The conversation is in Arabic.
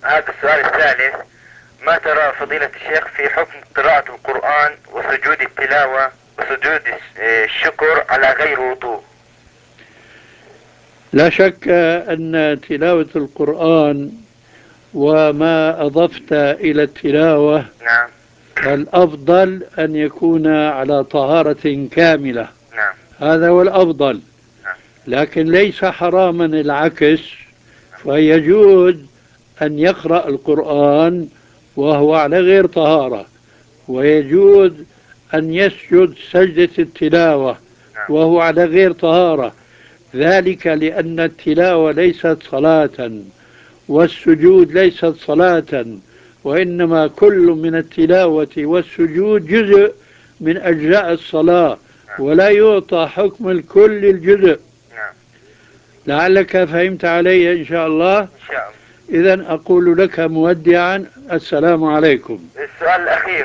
هذا السؤال الثالث: ما ترى فضيلة الشيخ في حكم قراءة القرآن وسجود التلاوة وسجود الشكر على غير وضوء؟ لا شك أن تلاوة القرآن وما أضفت إلى التلاوة نعم. الأفضل أن يكون على طهارة كاملة، نعم. هذا هو الأفضل. نعم. لكن ليس حراما العكس، فيجوز أن يقرأ القرآن وهو على غير طهارة، ويجوز أن يسجد سجدة التلاوة نعم. وهو على غير طهارة، ذلك لأن التلاوة ليست صلاة والسجود ليست صلاة، وإنما كل من التلاوة والسجود جزء من أجزاء الصلاة، نعم. ولا يعطى حكم الكل الجزء. نعم. لعلك فهمت علي إن شاء الله. إن شاء الله. إذن أقول لك مودعا السلام عليكم. السؤال الأخير: